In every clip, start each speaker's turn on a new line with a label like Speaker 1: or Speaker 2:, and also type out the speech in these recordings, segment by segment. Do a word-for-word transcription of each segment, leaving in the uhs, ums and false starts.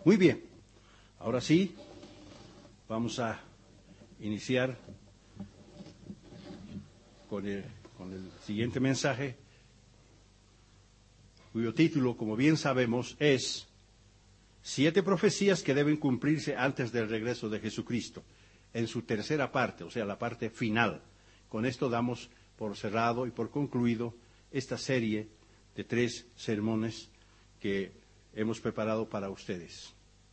Speaker 1: Muy bien, ahora sí, vamos a iniciar con el, con el siguiente mensaje, cuyo título, como bien sabemos, es Siete profecías que deben cumplirse antes del regreso de Jesucristo, en su tercera parte, o sea, la parte final. Con esto damos por cerrado y por concluido esta serie de tres sermones que hemos preparado para ustedes.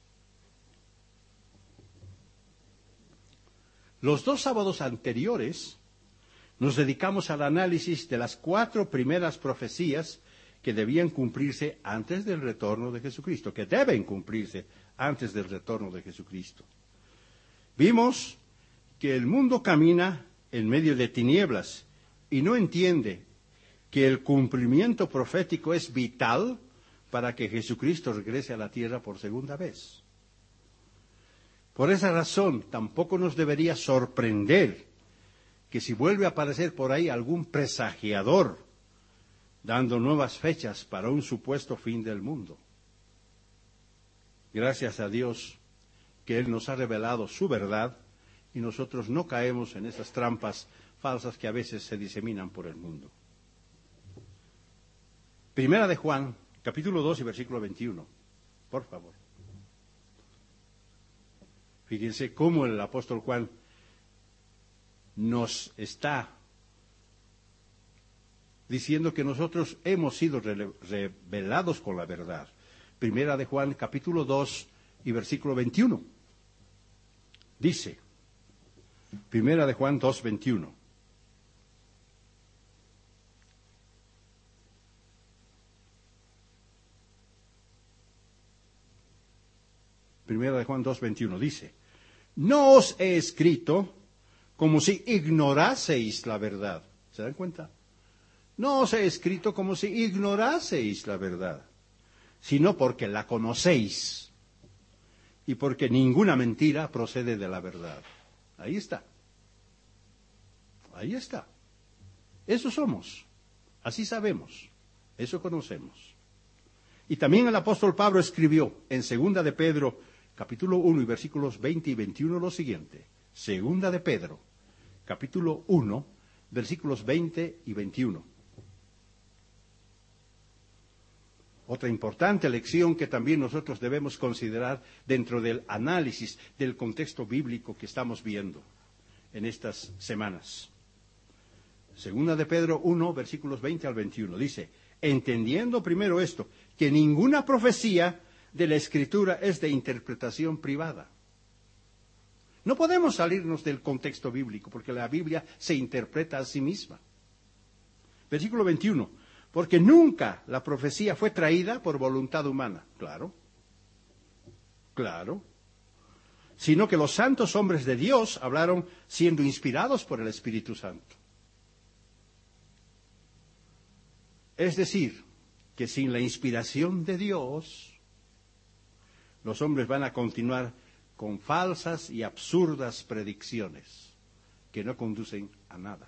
Speaker 1: Los dos sábados anteriores nos dedicamos al análisis de las cuatro primeras profecías que debían cumplirse antes del retorno de Jesucristo, que deben cumplirse antes del retorno de Jesucristo. Vimos que el mundo camina en medio de tinieblas y no entiende que el cumplimiento profético es vital para que Jesucristo regrese a la tierra por segunda vez. Por esa razón, tampoco nos debería sorprender que si vuelve a aparecer por ahí algún presagiador dando nuevas fechas para un supuesto fin del mundo. Gracias a Dios que Él nos ha revelado su verdad y nosotros no caemos en esas trampas falsas que a veces se diseminan por el mundo. Primera de Juan, capítulo dos y versículo veintiuno, por favor. Fíjense cómo el apóstol Juan nos está diciendo que nosotros hemos sido revelados con la verdad. Primera de Juan, capítulo dos y versículo veintiuno. Dice, Primera de Juan dos, veintiuno. Primera de Juan dos, veintiuno dice, no os he escrito como si ignoraseis la verdad. ¿Se dan cuenta? No os he escrito como si ignoraseis la verdad, sino porque la conocéis y porque ninguna mentira procede de la verdad. Ahí está. Ahí está. Eso somos. Así sabemos. Eso conocemos. Y también el apóstol Pablo escribió en Segunda de Pedro, capítulo uno y versículos veinte y veintiuno lo siguiente. Segunda de Pedro, capítulo uno, versículos veinte y veintiuno. Otra importante lección que también nosotros debemos considerar dentro del análisis del contexto bíblico que estamos viendo en estas semanas. Segunda de Pedro uno, versículos veinte al veintiuno, dice, entendiendo primero esto, que ninguna profecía de la Escritura es de interpretación privada. No podemos salirnos del contexto bíblico, porque la Biblia se interpreta a sí misma. Versículo veintiuno. Porque nunca la profecía fue traída por voluntad humana. Claro, claro. Sino que los santos hombres de Dios hablaron siendo inspirados por el Espíritu Santo. Es decir, que sin la inspiración de Dios, los hombres van a continuar con falsas y absurdas predicciones que no conducen a nada.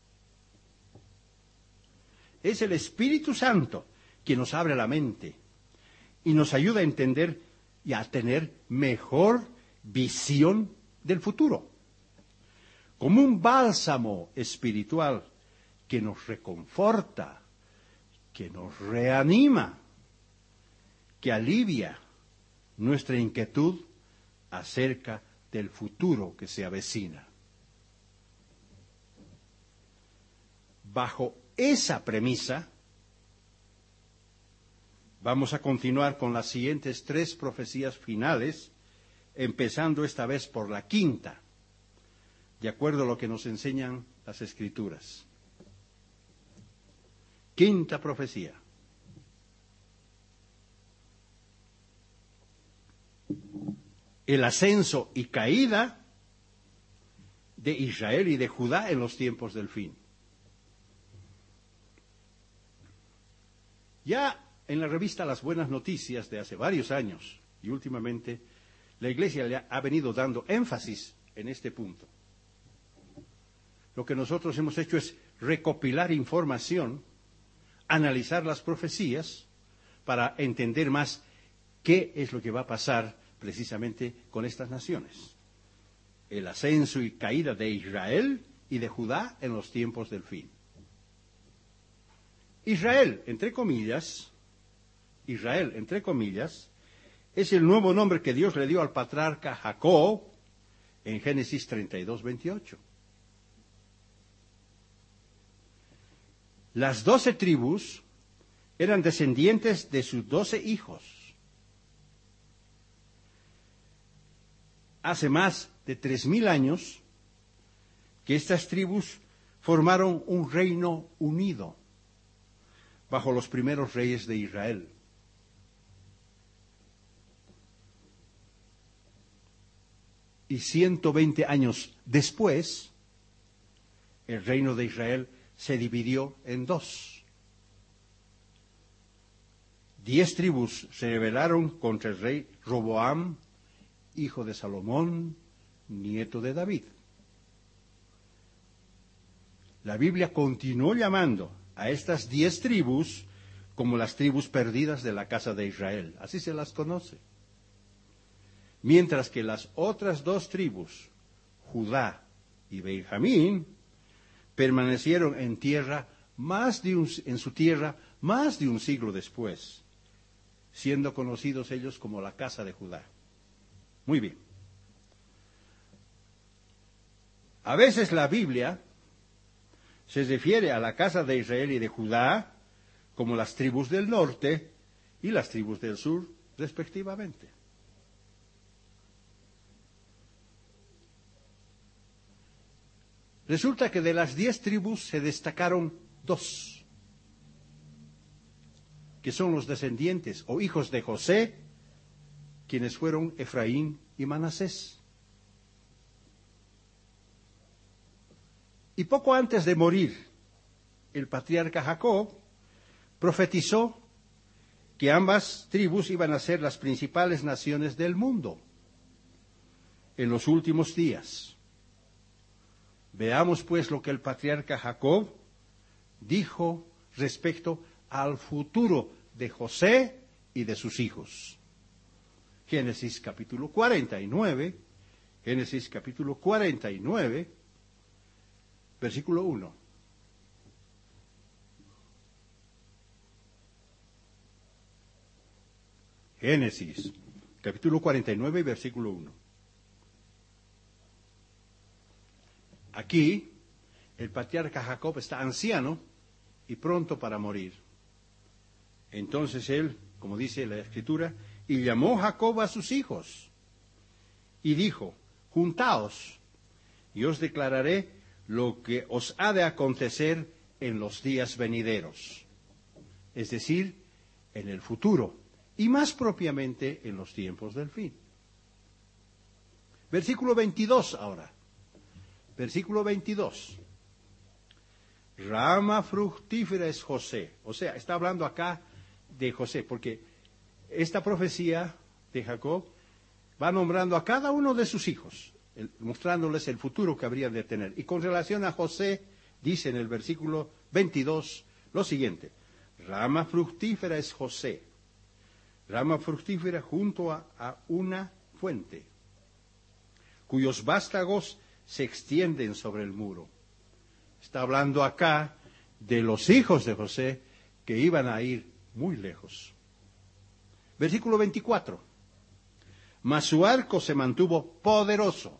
Speaker 1: Es el Espíritu Santo quien nos abre la mente y nos ayuda a entender y a tener mejor visión del futuro. Como un bálsamo espiritual que nos reconforta, que nos reanima, que alivia nuestra inquietud acerca del futuro que se avecina. Bajo esa premisa, vamos a continuar con las siguientes tres profecías finales, empezando esta vez por la quinta, de acuerdo a lo que nos enseñan las Escrituras. Quinta profecía. El ascenso y caída de Israel y de Judá en los tiempos del fin. Ya en la revista Las Buenas Noticias de hace varios años y últimamente, la Iglesia le ha venido dando énfasis en este punto. Lo que nosotros hemos hecho es recopilar información, analizar las profecías para entender más qué es lo que va a pasar precisamente con estas naciones. El ascenso y caída de Israel y de Judá en los tiempos del fin. Israel, entre comillas, Israel, entre comillas, es el nuevo nombre que Dios le dio al patriarca Jacob en Génesis treinta y dos, veintiocho. Las doce tribus eran descendientes de sus doce hijos. Hace más de tres mil años que estas tribus formaron un reino unido bajo los primeros reyes de Israel. Y ciento veinte años después, el reino de Israel se dividió en dos. Diez tribus se rebelaron contra el rey Roboam, hijo de Salomón, nieto de David. La Biblia continuó llamando a estas diez tribus como las tribus perdidas de la casa de Israel. Así se las conoce. Mientras que las otras dos tribus, Judá y Benjamín, permanecieron en tierra más de un, en su tierra más de un siglo después, siendo conocidos ellos como la casa de Judá. Muy bien. A veces la Biblia se refiere a la casa de Israel y de Judá como las tribus del norte y las tribus del sur, respectivamente. Resulta que de las diez tribus se destacaron dos, que son los descendientes o hijos de José, quienes fueron Efraín y Manasés. Y poco antes de morir, el patriarca Jacob profetizó que ambas tribus iban a ser las principales naciones del mundo en los últimos días. Veamos pues lo que el patriarca Jacob dijo respecto al futuro de José y de sus hijos. Génesis capítulo cuarenta y nueve, Génesis capítulo cuarenta y nueve, versículo uno. Génesis capítulo cuarenta y nueve, versículo uno. Aquí, el patriarca Jacob está anciano y pronto para morir. Entonces él, como dice la Escritura, y llamó Jacob a sus hijos y dijo, juntaos, y os declararé lo que os ha de acontecer en los días venideros, es decir, en el futuro, y más propiamente en los tiempos del fin. Versículo veintidós ahora. Versículo veintidós. Rama fructífera es José. O sea, está hablando acá de José, porque esta profecía de Jacob va nombrando a cada uno de sus hijos, el, mostrándoles el futuro que habrían de tener. Y con relación a José, dice en el versículo veintidós lo siguiente. Rama fructífera es José. Rama fructífera junto a, a una fuente, cuyos vástagos se extienden sobre el muro. Está hablando acá de los hijos de José que iban a ir muy lejos. Versículo veinticuatro. Mas su arco se mantuvo poderoso,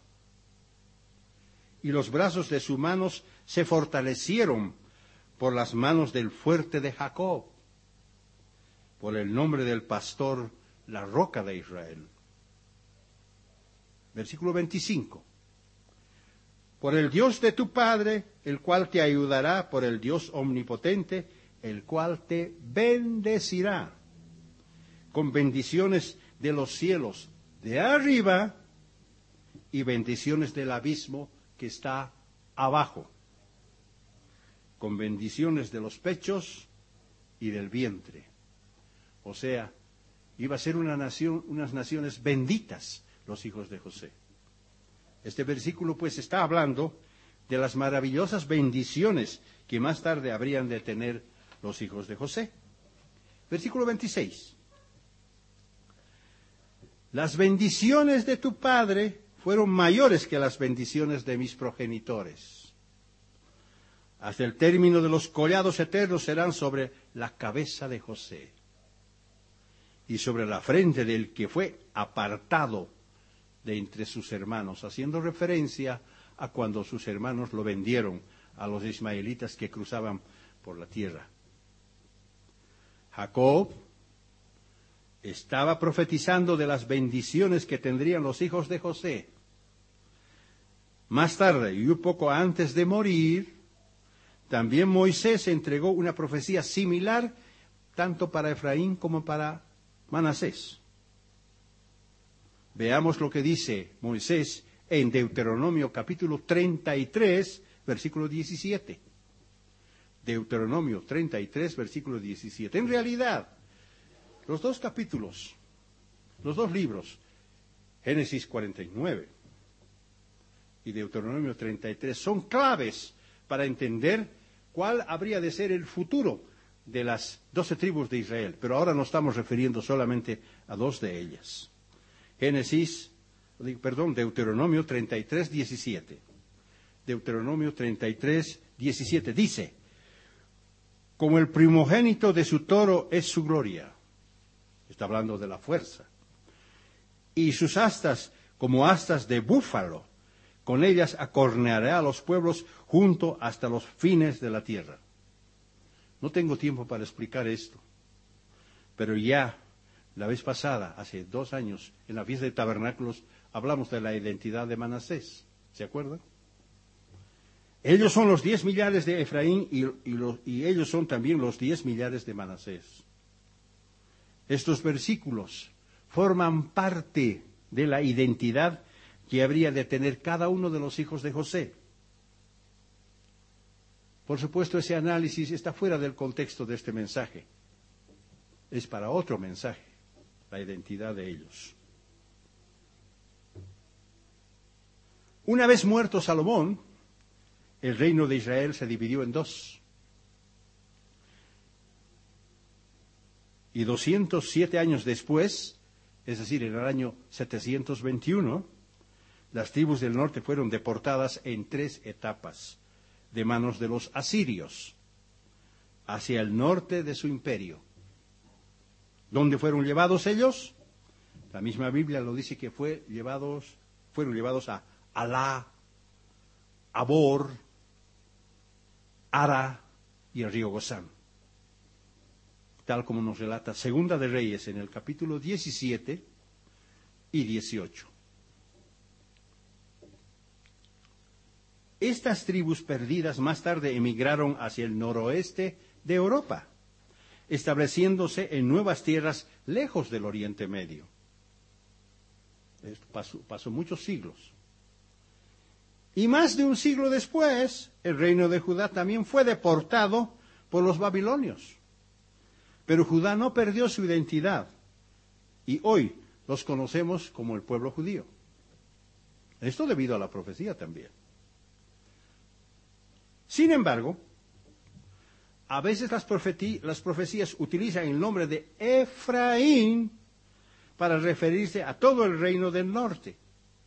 Speaker 1: y los brazos de sus manos se fortalecieron por las manos del fuerte de Jacob, por el nombre del pastor, la roca de Israel. Versículo veinticinco. Por el Dios de tu Padre, el cual te ayudará, por el Dios omnipotente, el cual te bendecirá con bendiciones de los cielos de arriba y bendiciones del abismo que está abajo, con bendiciones de los pechos y del vientre. O sea, iba a ser una nación, unas naciones benditas los hijos de José. Este versículo pues está hablando de las maravillosas bendiciones que más tarde habrían de tener los hijos de José. Versículo veintiséis. las bendiciones de tu padre fueron mayores que las bendiciones de mis progenitores. Hasta el término de los collados eternos serán sobre la cabeza de José y sobre la frente del que fue apartado de entre sus hermanos, haciendo referencia a cuando sus hermanos lo vendieron a los ismaelitas que cruzaban por la tierra. Jacob estaba profetizando de las bendiciones que tendrían los hijos de José. Más tarde, y un poco antes de morir, también Moisés entregó una profecía similar tanto para Efraín como para Manasés. Veamos lo que dice Moisés en Deuteronomio capítulo treinta y tres, versículo diecisiete. Deuteronomio treinta y tres, versículo diecisiete. En realidad, los dos capítulos, los dos libros, Génesis cuarenta y nueve y Deuteronomio treinta y tres, son claves para entender cuál habría de ser el futuro de las doce tribus de Israel. Pero ahora nos estamos refiriendo solamente a dos de ellas. Génesis, perdón, Deuteronomio treinta y tres, diecisiete. Deuteronomio treinta y tres, diecisiete dice: como el primogénito de su toro es su gloria. Está hablando de la fuerza. Y sus astas como astas de búfalo. Con ellas acornearé a los pueblos junto hasta los fines de la tierra. No tengo tiempo para explicar esto. Pero ya la vez pasada, hace dos años, en la fiesta de tabernáculos, hablamos de la identidad de Manasés. ¿Se acuerdan? Ellos son los diez millares de Efraín y, y, los, y ellos son también los diez millares de Manasés. Estos versículos forman parte de la identidad que habría de tener cada uno de los hijos de José. Por supuesto, ese análisis está fuera del contexto de este mensaje. Es para otro mensaje, la identidad de ellos. Una vez muerto Salomón, el reino de Israel se dividió en dos. Y doscientos siete años después, es decir, en el año setecientos veintiuno, las tribus del norte fueron deportadas en tres etapas de manos de los asirios hacia el norte de su imperio. ¿Dónde fueron llevados ellos? La misma Biblia lo dice que fue llevados, fueron llevados a Alá, Abor, Ara y el río Gozán, tal como nos relata Segunda de Reyes en el capítulo diecisiete y dieciocho. Estas tribus perdidas más tarde emigraron hacia el noroeste de Europa, estableciéndose en nuevas tierras lejos del Oriente Medio. Esto pasó, pasó muchos siglos. Y más de un siglo después, el reino de Judá también fue deportado por los babilonios. Pero Judá no perdió su identidad, y hoy los conocemos como el pueblo judío. Esto debido a la profecía también. Sin embargo, a veces las, profetí, las profecías utilizan el nombre de Efraín para referirse a todo el reino del norte,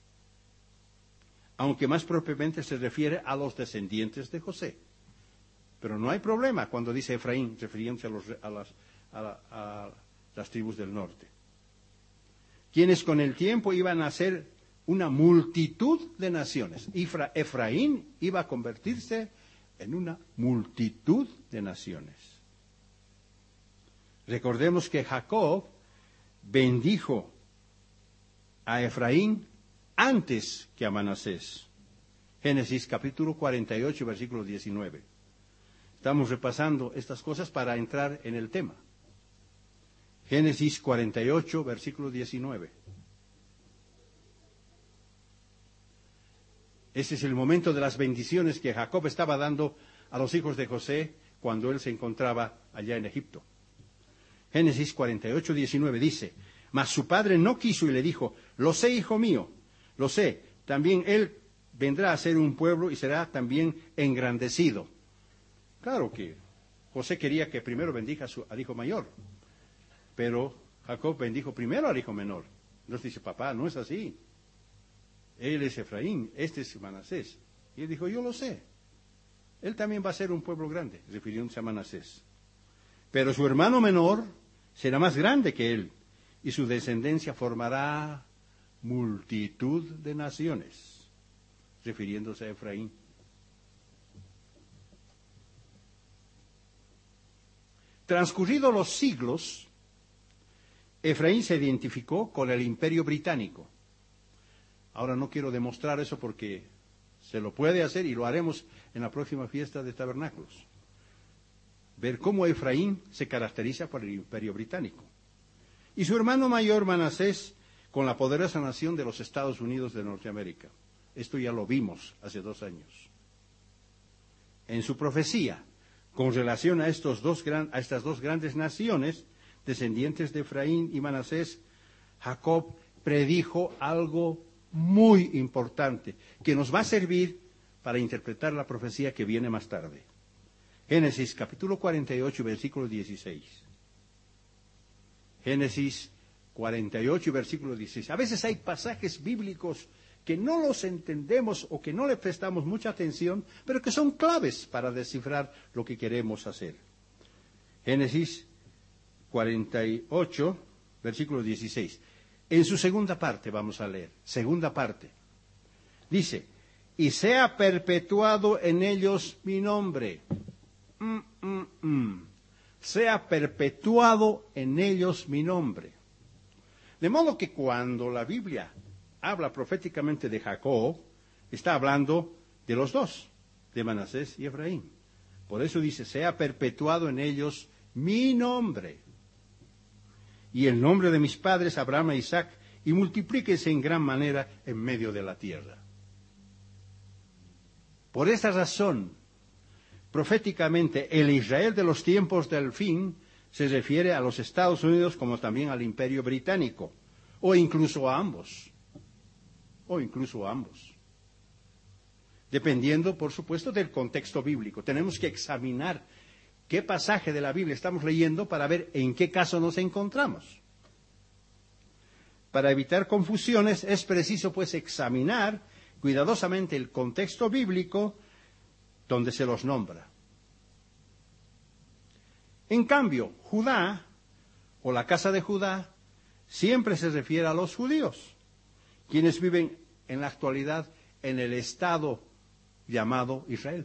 Speaker 1: aunque más propiamente se refiere a los descendientes de José. Pero no hay problema cuando dice Efraín, refiriéndose a, los, a, las, a, la, a las tribus del norte, quienes con el tiempo iban a ser una multitud de naciones. Efra, Efraín iba a convertirse en una multitud de naciones. Recordemos que Jacob bendijo a Efraín antes que a Manasés. Génesis capítulo cuarenta y ocho, versículo diecinueve. Estamos repasando estas cosas para entrar en el tema. Génesis cuarenta y ocho, versículo diecinueve. Ese es el momento de las bendiciones que Jacob estaba dando a los hijos de José cuando él se encontraba allá en Egipto. Génesis cuarenta y ocho, diecinueve dice: mas su padre no quiso y le dijo: lo sé, hijo mío, lo sé, también él vendrá a ser un pueblo y será también engrandecido. Claro que José quería que primero bendiga a su, al hijo mayor, pero Jacob bendijo primero al hijo menor. Nos dice, papá, no es así. Él es Efraín, este es Manasés. Y él dijo, yo lo sé. Él también va a ser un pueblo grande, refiriéndose a Manasés. Pero su hermano menor será más grande que él, y su descendencia formará multitud de naciones, refiriéndose a Efraín. Transcurridos los siglos, Efraín se identificó con el Imperio Británico. Ahora no quiero demostrar eso porque se lo puede hacer y lo haremos en la próxima fiesta de tabernáculos. Ver cómo Efraín se caracteriza por el Imperio Británico. Y su hermano mayor Manasés con la poderosa nación de los Estados Unidos de Norteamérica. Esto ya lo vimos hace dos años. En su profecía, con relación a, estos dos gran, a estas dos grandes naciones, descendientes de Efraín y Manasés, Jacob predijo algo muy importante que nos va a servir para interpretar la profecía que viene más tarde. Génesis capítulo cuarenta y ocho, versículo dieciséis. Génesis cuarenta y ocho, versículo dieciséis. A veces hay pasajes bíblicos que no los entendemos o que no le prestamos mucha atención, pero que son claves para descifrar lo que queremos hacer. Génesis cuarenta y ocho, versículo dieciséis. En su segunda parte vamos a leer, segunda parte. Dice, y sea perpetuado en ellos mi nombre. Mm, mm, mm. Sea perpetuado en ellos mi nombre. De modo que cuando la Biblia habla proféticamente de Jacob, está hablando de los dos, de Manasés y Efraín. Por eso dice, sea perpetuado en ellos mi nombre. Y el nombre de mis padres, Abraham e Isaac, y multiplíquese en gran manera en medio de la tierra. Por esta razón, proféticamente, el Israel de los tiempos del fin se refiere a los Estados Unidos como también al Imperio Británico, o incluso a ambos, o incluso a ambos. Dependiendo, por supuesto, del contexto bíblico. Tenemos que examinar qué pasaje de la Biblia estamos leyendo para ver en qué caso nos encontramos. Para evitar confusiones es preciso pues examinar cuidadosamente el contexto bíblico donde se los nombra. En cambio, Judá, o la casa de Judá, siempre se refiere a los judíos, quienes viven en la actualidad en el estado llamado Israel.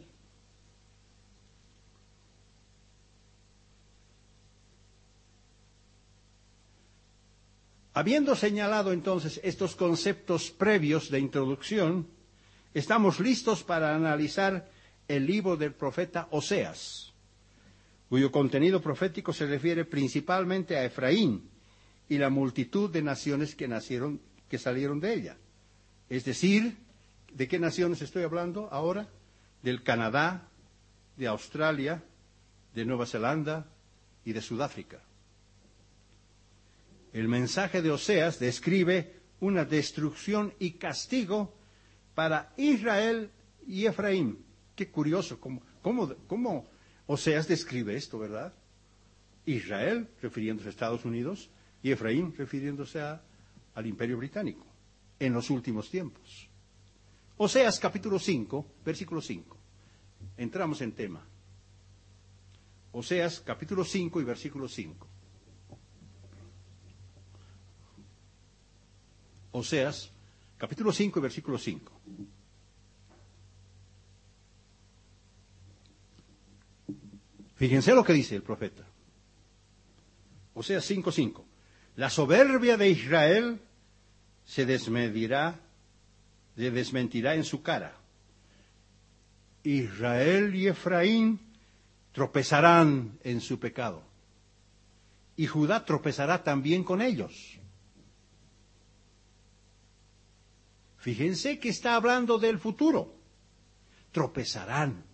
Speaker 1: Habiendo señalado entonces estos conceptos previos de introducción, estamos listos para analizar el libro del profeta Oseas, cuyo contenido profético se refiere principalmente a Efraín y la multitud de naciones que nacieron, que salieron de ella. Es decir, ¿de qué naciones estoy hablando ahora? Del Canadá, de Australia, de Nueva Zelanda y de Sudáfrica. El mensaje de Oseas describe una destrucción y castigo para Israel y Efraín. Qué curioso, cómo, cómo, cómo Oseas describe esto, ¿verdad? Israel, refiriéndose a Estados Unidos, y Efraín, refiriéndose a, al Imperio Británico, en los últimos tiempos. Oseas capítulo cinco, versículo cinco. Entramos en tema. Oseas capítulo cinco y versículo cinco. Oseas, capítulo cinco y versículo cinco. Fíjense lo que dice el profeta. Oseas cinco, cinco. La soberbia de Israel se desmedirá, se desmentirá en su cara. Israel y Efraín tropezarán en su pecado. Y Judá tropezará también con ellos. Fíjense que está hablando del futuro. Tropezarán.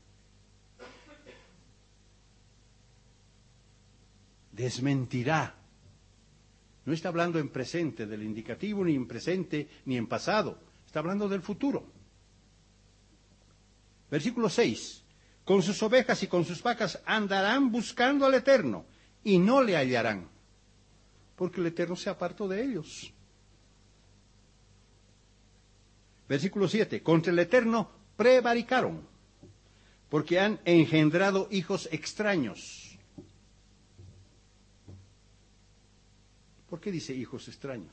Speaker 1: Desmentirá. No está hablando en presente del indicativo, ni en presente, ni en pasado. Está hablando del futuro. Versículo seis. Con sus ovejas y con sus vacas andarán buscando al Eterno y no le hallarán, porque el Eterno se apartó de ellos. Versículo siete. Contra el Eterno prevaricaron, porque han engendrado hijos extraños. ¿Por qué dice hijos extraños?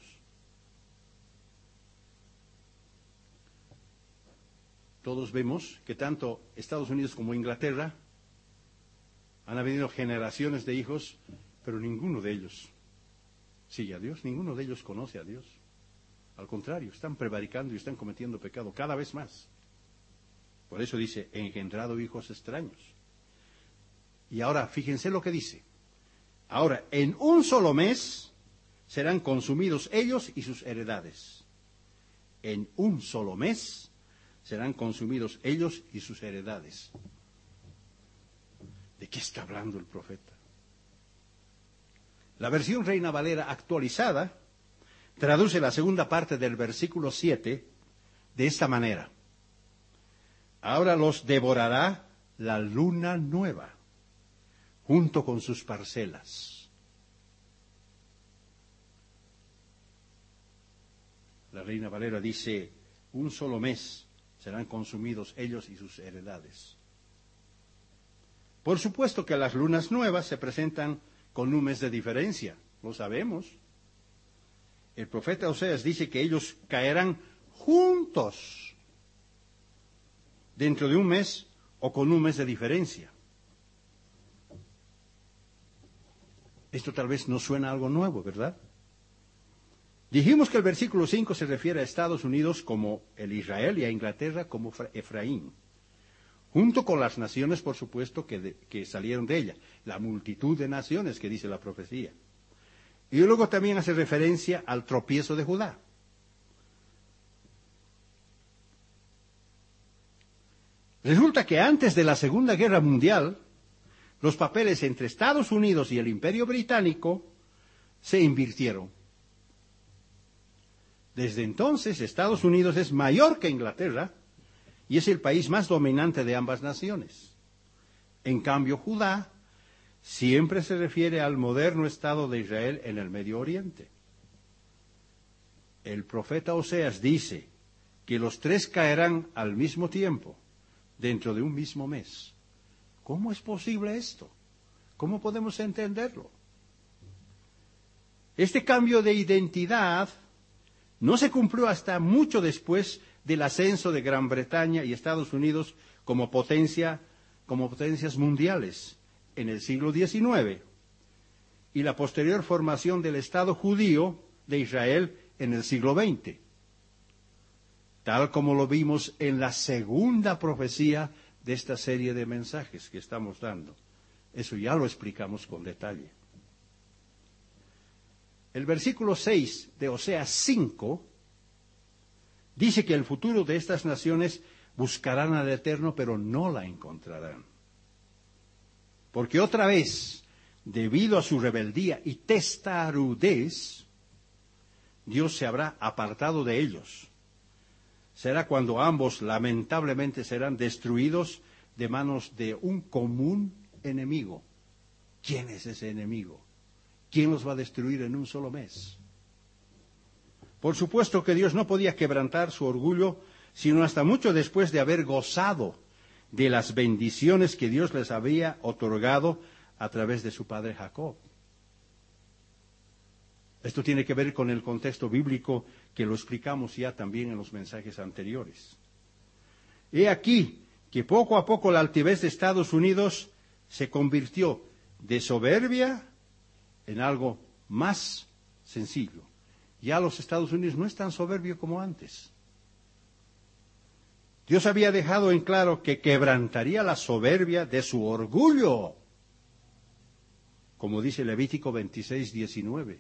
Speaker 1: Todos vemos que tanto Estados Unidos como Inglaterra han habido generaciones de hijos, pero ninguno de ellos sigue a Dios, ninguno de ellos conoce a Dios. Al contrario, están prevaricando y están cometiendo pecado cada vez más. Por eso dice, engendrado hijos extraños. Y ahora, fíjense lo que dice. Ahora, en un solo mes serán consumidos ellos y sus heredades. En un solo mes serán consumidos ellos y sus heredades. ¿De qué está hablando el profeta? La versión Reina Valera actualizada traduce la segunda parte del versículo siete de esta manera. Ahora los devorará la luna nueva, junto con sus parcelas. La Reina Valera dice, un solo mes serán consumidos ellos y sus heredades. Por supuesto que las lunas nuevas se presentan con un mes de diferencia, lo sabemos. El profeta Oseas dice que ellos caerán juntos dentro de un mes o con un mes de diferencia. Esto tal vez no suena a algo nuevo, ¿verdad? Dijimos que el versículo cinco se refiere a Estados Unidos como el Israel y a Inglaterra como Efraín, junto con las naciones, por supuesto, que, de, que salieron de ella, la multitud de naciones que dice la profecía. Y luego también hace referencia al tropiezo de Judá. Resulta que antes de la Segunda Guerra Mundial, los papeles entre Estados Unidos y el Imperio Británico se invirtieron. Desde entonces, Estados Unidos es mayor que Inglaterra y es el país más dominante de ambas naciones. En cambio, Judá siempre se refiere al moderno Estado de Israel en el Medio Oriente. El profeta Oseas dice que los tres caerán al mismo tiempo, dentro de un mismo mes. ¿Cómo es posible esto? ¿Cómo podemos entenderlo? Este cambio de identidad no se cumplió hasta mucho después del ascenso de Gran Bretaña y Estados Unidos como potencia, como potencias mundiales en el siglo diecinueve y la posterior formación del Estado judío de Israel en el siglo veinte, tal como lo vimos en la segunda profecía de esta serie de mensajes que estamos dando. Eso ya lo explicamos con detalle. El versículo seis de Oseas cinco dice que el futuro de estas naciones buscarán al Eterno, pero no la encontrarán. Porque otra vez, debido a su rebeldía y testarudez, Dios se habrá apartado de ellos. Será cuando ambos lamentablemente serán destruidos de manos de un común enemigo. ¿Quién es ese enemigo? ¿Quién los va a destruir en un solo mes? Por supuesto que Dios no podía quebrantar su orgullo, sino hasta mucho después de haber gozado de las bendiciones que Dios les había otorgado a través de su padre Jacob. Esto tiene que ver con el contexto bíblico que lo explicamos ya también en los mensajes anteriores. He aquí que poco a poco la altivez de Estados Unidos se convirtió de soberbia en algo más sencillo. Ya los Estados Unidos no es tan soberbio como antes. Dios había dejado en claro que quebrantaría la soberbia de su orgullo, como dice Levítico veintiséis, diecinueve.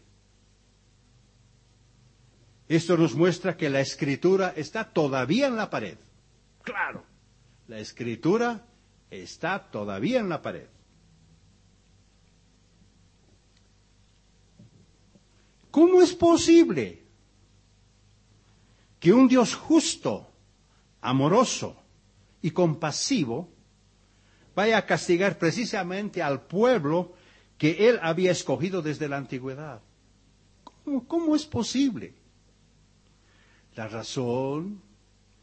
Speaker 1: Esto nos muestra que la Escritura está todavía en la pared. Claro, la Escritura está todavía en la pared. ¿Cómo es posible que un Dios justo, amoroso y compasivo vaya a castigar precisamente al pueblo que Él había escogido desde la antigüedad? ¿Cómo, cómo es posible? La razón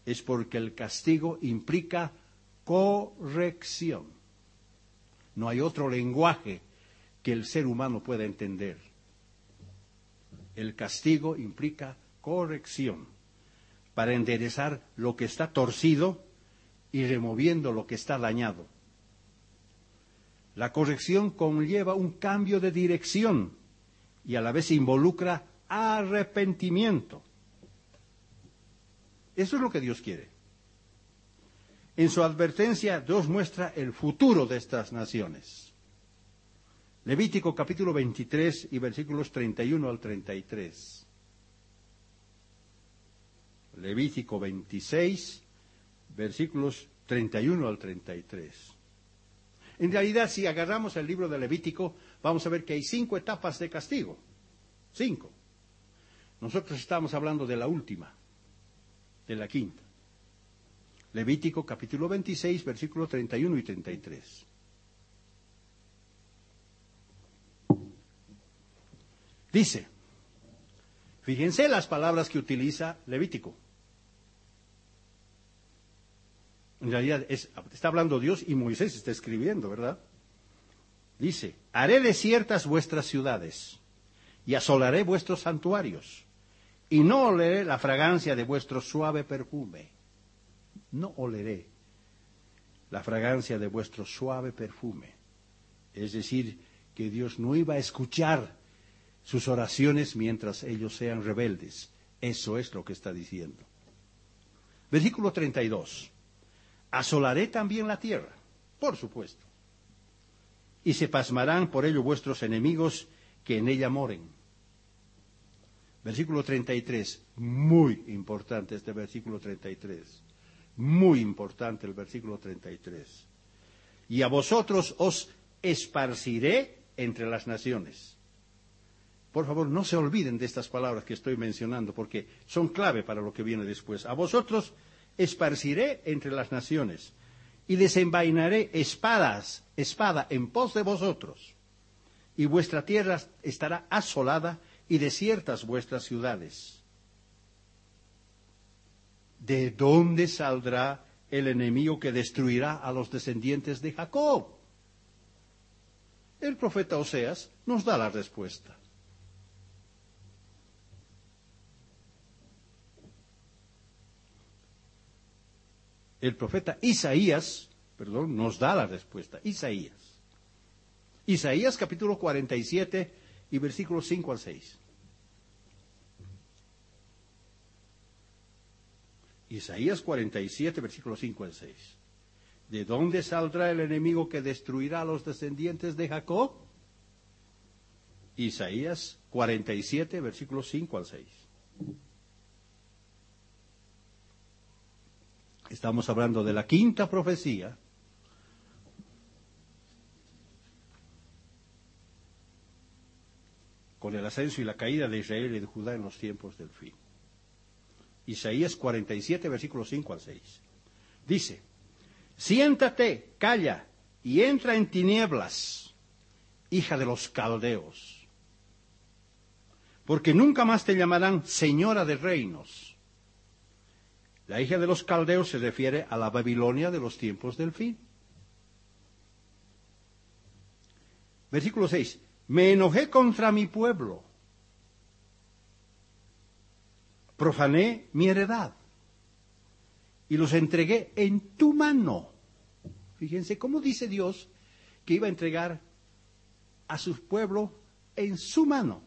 Speaker 1: es porque el castigo implica corrección. No hay otro lenguaje que el ser humano pueda entender. El castigo implica corrección para enderezar lo que está torcido y removiendo lo que está dañado. La corrección conlleva un cambio de dirección y a la vez involucra arrepentimiento. Eso es lo que Dios quiere. En su advertencia, Dios muestra el futuro de estas naciones. Levítico capítulo veintitrés y versículos treinta y uno al treinta y tres. Levítico veintiséis, versículos treinta y uno al treinta y tres. En realidad, si agarramos el libro de Levítico, vamos a ver que hay cinco etapas de castigo. Cinco. Nosotros estamos hablando de la última, de la quinta. Levítico capítulo veintiséis, versículos treinta y uno y treinta y tres. Dice, fíjense las palabras que utiliza Levítico. En realidad es, está hablando Dios y Moisés está escribiendo, ¿verdad? Dice, haré desiertas vuestras ciudades y asolaré vuestros santuarios y no oleré la fragancia de vuestro suave perfume. No oleré la fragancia de vuestro suave perfume. Es decir, que Dios no iba a escuchar sus oraciones mientras ellos sean rebeldes. Eso es lo que está diciendo. Versículo treinta y dos. Asolaré también la tierra, por supuesto, y se pasmarán por ello vuestros enemigos que en ella moren. Versículo treinta y tres, muy importante este versículo treinta y tres, muy importante el versículo treinta y tres. Y a vosotros os esparciré entre las naciones. Por favor, no se olviden de estas palabras que estoy mencionando, porque son clave para lo que viene después. A vosotros esparciré entre las naciones y desenvainaré espadas, espada en pos de vosotros, y vuestra tierra estará asolada y desiertas vuestras ciudades. ¿De dónde saldrá el enemigo que destruirá a los descendientes de Jacob? El profeta Oseas nos da la respuesta. El profeta Isaías, perdón, nos da la respuesta. Isaías. Isaías capítulo cuarenta y siete y versículos cinco al seis. Isaías cuarenta y siete, versículos cinco al seis. ¿De dónde saldrá el enemigo que destruirá a los descendientes de Jacob? Isaías cuarenta y siete, versículos cinco al seis. Estamos hablando de la quinta profecía. Con el ascenso y la caída de Israel y de Judá en los tiempos del fin. Isaías cuarenta y siete, versículos cinco al seis. Dice, siéntate, calla, y entra en tinieblas, hija de los caldeos, porque nunca más te llamarán señora de reinos. La hija de los caldeos se refiere a la Babilonia de los tiempos del fin. Versículo seis. Me enojé contra mi pueblo. Profané mi heredad. Y los entregué en tu mano. Fíjense cómo dice Dios que iba a entregar a su pueblo en su mano.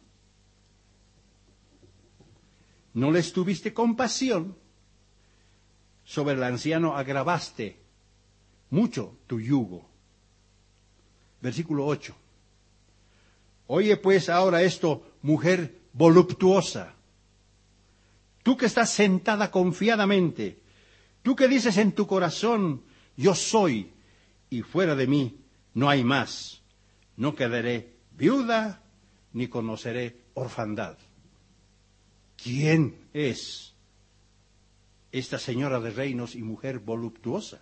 Speaker 1: No les tuviste compasión. Sobre el anciano agravaste mucho tu yugo. Versículo ocho. Oye pues ahora esto, mujer voluptuosa. Tú que estás sentada confiadamente. Tú que dices en tu corazón, yo soy, y fuera de mí no hay más. No quedaré viuda, ni conoceré orfandad. ¿Quién es esta señora de reinos y mujer voluptuosa?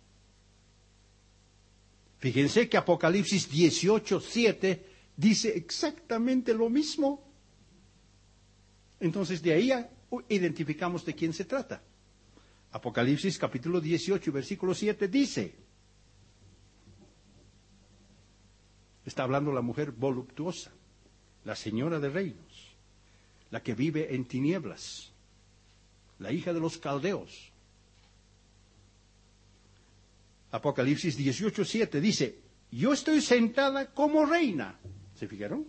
Speaker 1: Fíjense que Apocalipsis dieciocho, siete dice exactamente lo mismo. Entonces de ahí identificamos de quién se trata. Apocalipsis capítulo dieciocho, versículo siete dice, está hablando la mujer voluptuosa, la señora de reinos, la que vive en tinieblas, la hija de los caldeos. Apocalipsis dieciocho, siete dice, yo estoy sentada como reina. ¿Se fijaron?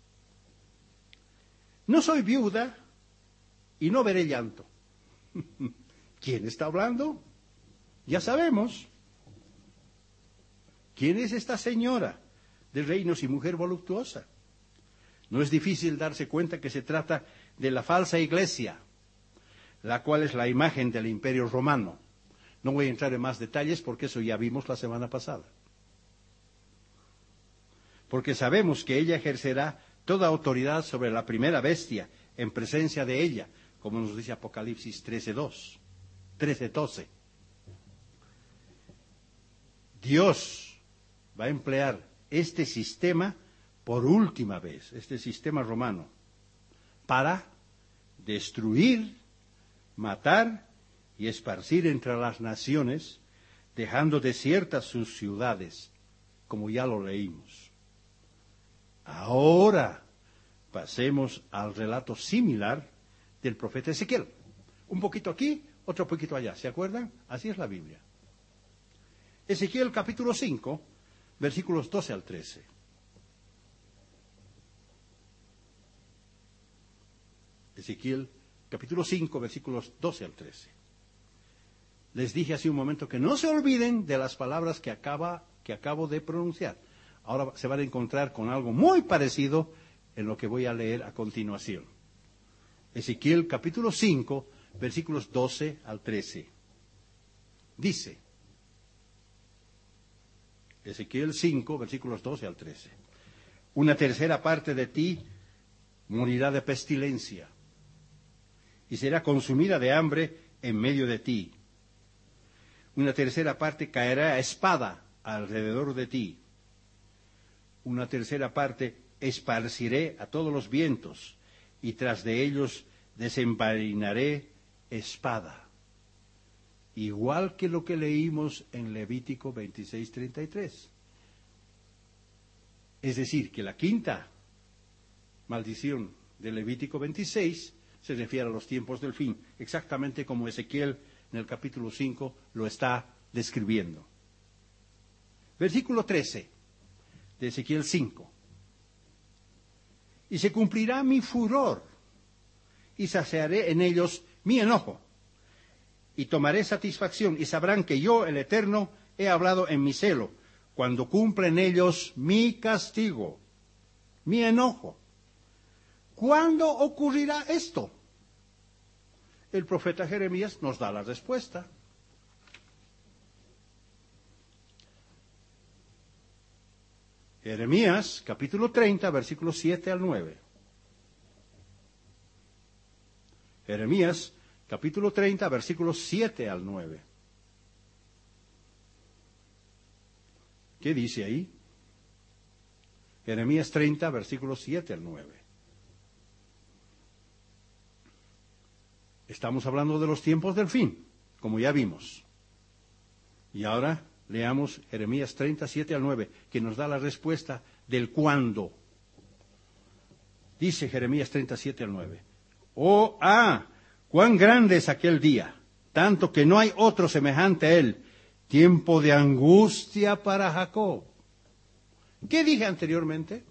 Speaker 1: No soy viuda y no veré llanto. ¿Quién está hablando? Ya sabemos. ¿Quién es esta señora de reinos y mujer voluptuosa? No es difícil darse cuenta que se trata de la falsa iglesia, la cual es la imagen del Imperio Romano. No voy a entrar en más detalles porque eso ya vimos la semana pasada. Porque sabemos que ella ejercerá toda autoridad sobre la primera bestia en presencia de ella, como nos dice Apocalipsis trece, dos, trece, doce. Dios va a emplear este sistema por última vez, este sistema romano, para destruir, matar y esparcir entre las naciones, dejando desiertas sus ciudades, como ya lo leímos. Ahora pasemos al relato similar del profeta Ezequiel. Un poquito aquí, otro poquito allá. ¿Se acuerdan? Así es la Biblia. Ezequiel capítulo cinco, versículos doce al trece. Ezequiel capítulo cinco, versículos doce al trece. Les dije hace un momento que no se olviden de las palabras que, acaba, que acabo de pronunciar. Ahora se van a encontrar con algo muy parecido en lo que voy a leer a continuación. Ezequiel capítulo cinco, versículos doce al trece. Dice, Ezequiel cinco, versículos doce al trece. Una tercera parte de ti morirá de pestilencia y será consumida de hambre en medio de ti. Una tercera parte caerá a espada alrededor de ti. Una tercera parte esparciré a todos los vientos, y tras de ellos desenvainaré espada. Igual que lo que leímos en Levítico veintiséis, treinta y tres. Es decir, que la quinta maldición de Levítico veintiséis se refiere a los tiempos del fin, exactamente como Ezequiel en el capítulo cinco lo está describiendo. Versículo trece de Ezequiel cinco. Y se cumplirá mi furor, y saciaré en ellos mi enojo, y tomaré satisfacción, y sabrán que yo, el Eterno, he hablado en mi celo, cuando cumple en ellos mi castigo, mi enojo. ¿Cuándo ocurrirá esto? El profeta Jeremías nos da la respuesta. Jeremías, capítulo treinta, versículos siete al nueve. Jeremías, capítulo treinta, versículos siete al nueve. ¿Qué dice ahí? Jeremías treinta, versículos siete al nueve. Estamos hablando de los tiempos del fin, como ya vimos. Y ahora leamos Jeremías treinta, siete al nueve, que nos da la respuesta del cuándo. Dice Jeremías treinta, siete al nueve. Oh, ah, cuán grande es aquel día, tanto que no hay otro semejante a él, tiempo de angustia para Jacob. ¿Qué dije anteriormente?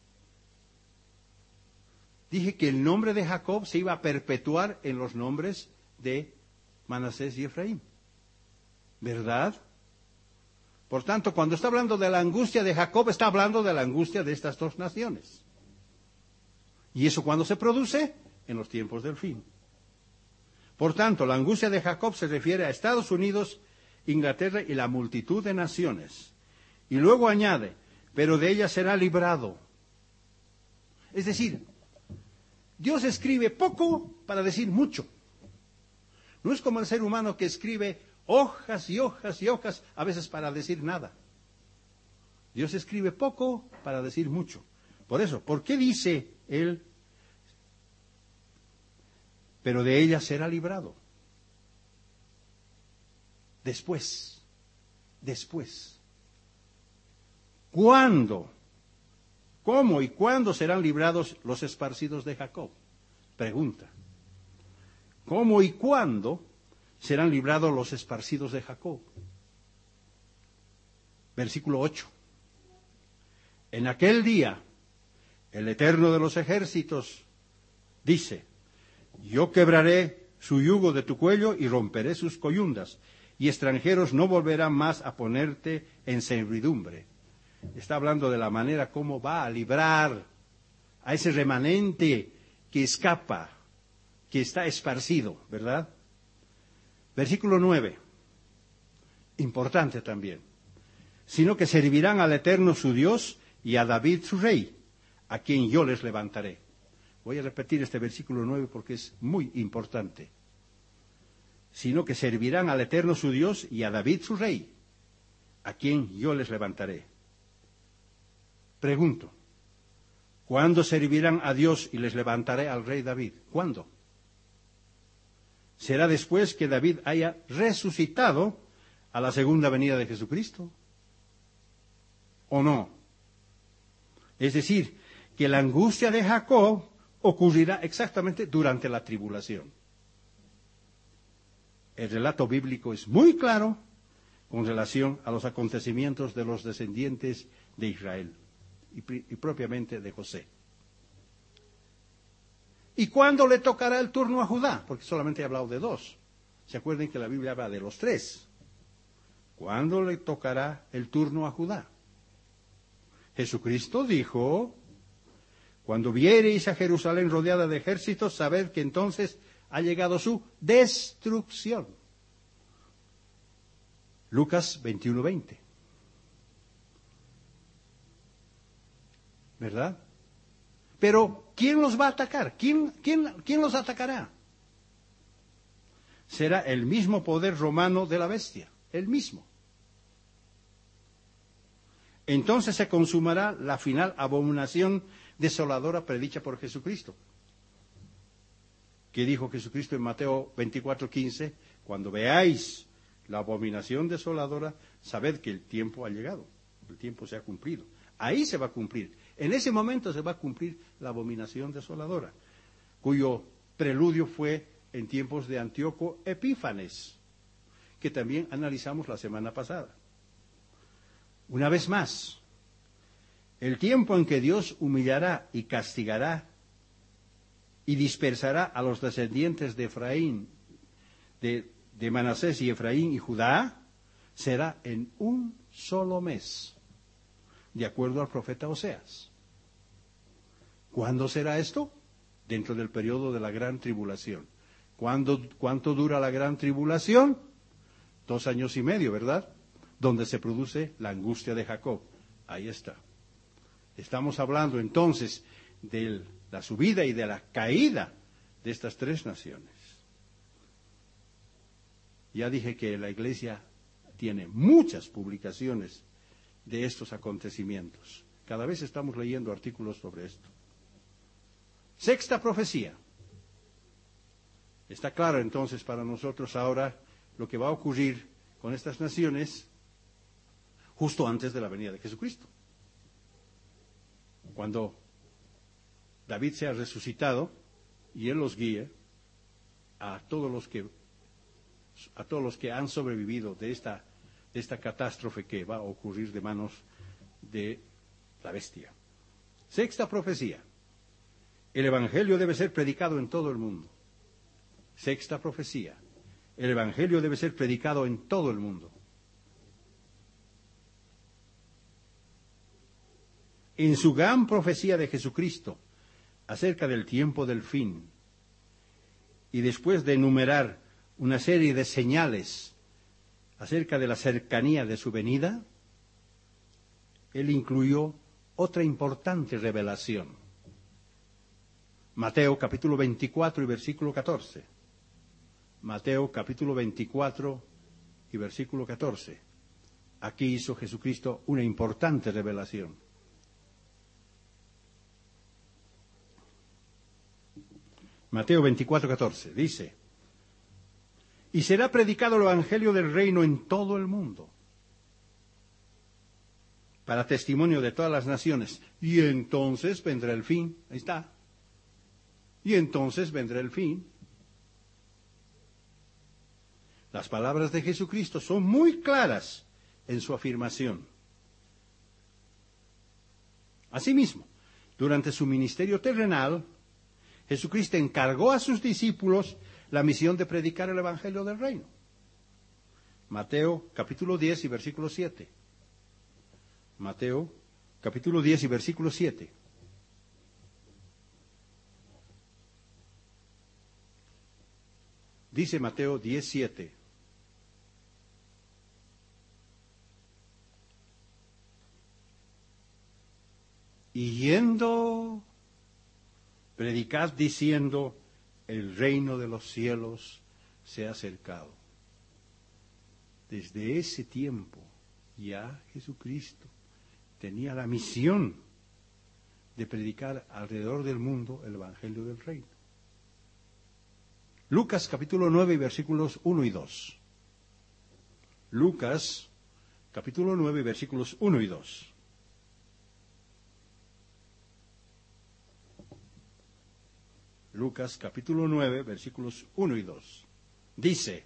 Speaker 1: Dije que el nombre de Jacob se iba a perpetuar en los nombres de Manasés y Efraín. ¿Verdad? Por tanto, cuando está hablando de la angustia de Jacob, está hablando de la angustia de estas dos naciones. ¿Y eso cuándo se produce? En los tiempos del fin. Por tanto, la angustia de Jacob se refiere a Estados Unidos, Inglaterra y la multitud de naciones. Y luego añade, pero de ella será librado. Es decir, Dios escribe poco para decir mucho. No es como el ser humano que escribe hojas y hojas y hojas, a veces para decir nada. Dios escribe poco para decir mucho. Por eso, ¿por qué dice él, pero de ella será librado? Después, después. ¿Cuándo? ¿Cómo y cuándo serán librados los esparcidos de Jacob? Pregunta. ¿Cómo y cuándo serán librados los esparcidos de Jacob? Versículo ocho. En aquel día, el Eterno de los ejércitos dice, yo quebraré su yugo de tu cuello y romperé sus coyundas, y extranjeros no volverán más a ponerte en servidumbre. Está hablando de la manera como va a librar a ese remanente que escapa, que está esparcido, ¿verdad? Versículo nueve, importante también, sino que servirán al Eterno su Dios y a David su rey, a quien yo les levantaré. Voy a repetir este versículo nueve porque es muy importante. Sino que servirán al Eterno su Dios y a David su rey, a quien yo les levantaré. Pregunto, ¿cuándo servirán a Dios y les levantaré al rey David? ¿Cuándo? ¿Será después que David haya resucitado a la segunda venida de Jesucristo? ¿O no? Es decir, que la angustia de Jacob ocurrirá exactamente durante la tribulación. El relato bíblico es muy claro con relación a los acontecimientos de los descendientes de Israel y, y propiamente de José. ¿Y cuándo le tocará el turno a Judá? Porque solamente he hablado de dos. ¿Se acuerdan que la Biblia habla de los tres? ¿Cuándo le tocará el turno a Judá? Jesucristo dijo, cuando viereis a Jerusalén rodeada de ejércitos, sabed que entonces ha llegado su destrucción. Lucas veintiuno veinte. ¿Verdad? Pero, ¿quién los va a atacar? ¿Quién, quién, quién los atacará? Será el mismo poder romano de la bestia, el mismo. Entonces se consumará la final abominación desoladora predicha por Jesucristo. ¿Qué dijo Jesucristo en Mateo veinticuatro quince? Cuando veáis la abominación desoladora, sabed que el tiempo ha llegado, el tiempo se ha cumplido. Ahí se va a cumplir, en ese momento se va a cumplir la abominación desoladora, cuyo preludio fue en tiempos de Antíoco Epífanes, que también analizamos la semana pasada. Una vez más, el tiempo en que Dios humillará y castigará y dispersará a los descendientes de Efraín, de, de Manasés y Efraín y Judá, será en un solo mes, de acuerdo al profeta Oseas. ¿Cuándo será esto? Dentro del periodo de la gran tribulación. ¿Cuándo, ¿Cuánto dura la gran tribulación? Dos años y medio, ¿verdad? Donde se produce la angustia de Jacob. Ahí está. Estamos hablando entonces de la subida y de la caída de estas tres naciones. Ya dije que la Iglesia tiene muchas publicaciones de estos acontecimientos. Cada vez estamos leyendo artículos sobre esto. Sexta profecía. Está claro entonces para nosotros ahora lo que va a ocurrir con estas naciones justo antes de la venida de Jesucristo. Cuando David sea resucitado y él los guíe a todos los que a todos los que han sobrevivido de esta de esta catástrofe que va a ocurrir de manos de la bestia. Sexta profecía. El evangelio debe ser predicado en todo el mundo. Sexta profecía. El evangelio debe ser predicado en todo el mundo. En su gran profecía de Jesucristo acerca del tiempo del fin, y después de enumerar una serie de señales acerca de la cercanía de su venida, él incluyó otra importante revelación. Mateo capítulo veinticuatro y versículo catorce. Mateo capítulo veinticuatro y versículo catorce. Aquí hizo Jesucristo una importante revelación. Mateo veinticuatro, catorce, dice, Y será predicado el Evangelio del Reino en todo el mundo, para testimonio de todas las naciones. Y entonces vendrá el fin. Ahí está. Y entonces vendrá el fin. Las palabras de Jesucristo son muy claras en su afirmación. Asimismo, durante su ministerio terrenal, Jesucristo encargó a sus discípulos la misión de predicar el Evangelio del Reino. Mateo capítulo diez y versículo siete. Mateo capítulo diez y versículo siete. Dice Mateo diez, siete. Y yendo, predicad diciendo, el reino de los cielos se ha acercado. Desde ese tiempo ya Jesucristo tenía la misión de predicar alrededor del mundo el Evangelio del Reino. Lucas capítulo nueve, versículos uno y dos. Lucas capítulo nueve, versículos uno y dos. Lucas capítulo nueve, versículos uno y dos. Dice: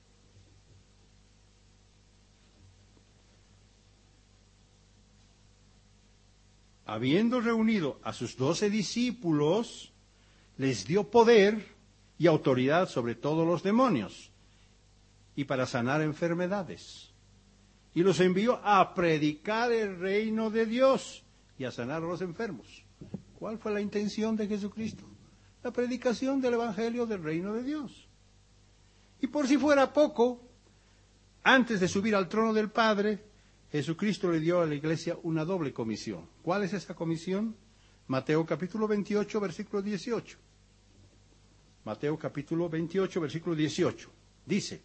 Speaker 1: habiendo reunido a sus doce discípulos, les dio poder y autoridad sobre todos los demonios, y para sanar enfermedades. Y los envió a predicar el reino de Dios y a sanar a los enfermos. ¿Cuál fue la intención de Jesucristo? La predicación del Evangelio del reino de Dios. Y por si fuera poco, antes de subir al trono del Padre, Jesucristo le dio a la iglesia una doble comisión. ¿Cuál es esa comisión? Mateo capítulo veintiocho, versículo dieciocho. Mateo capítulo veintiocho, versículo dieciocho. Dice: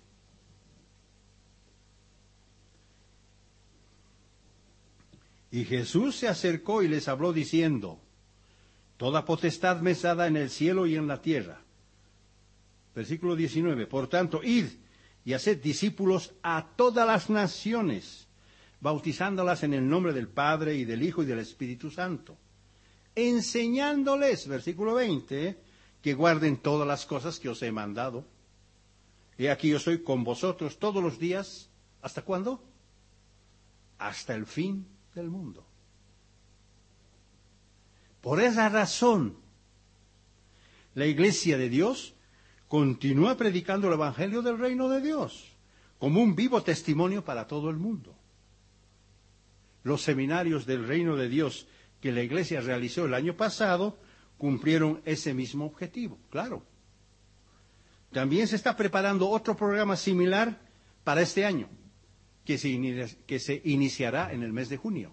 Speaker 1: y Jesús se acercó y les habló diciendo: toda potestad me es dada en el cielo y en la tierra. Versículo diecinueve. Por tanto, id y haced discípulos a todas las naciones, bautizándolas en el nombre del Padre y del Hijo y del Espíritu Santo, enseñándoles, versículo veinte, que guarden todas las cosas que os he mandado. He aquí yo estoy con vosotros todos los días. ¿Hasta cuándo? Hasta el fin del mundo. Por esa razón, la Iglesia de Dios continúa predicando el Evangelio del Reino de Dios como un vivo testimonio para todo el mundo. Los seminarios del Reino de Dios que la Iglesia realizó el año pasado cumplieron ese mismo objetivo, claro. También se está preparando otro programa similar para este año, que se, in- que se iniciará en el mes de junio.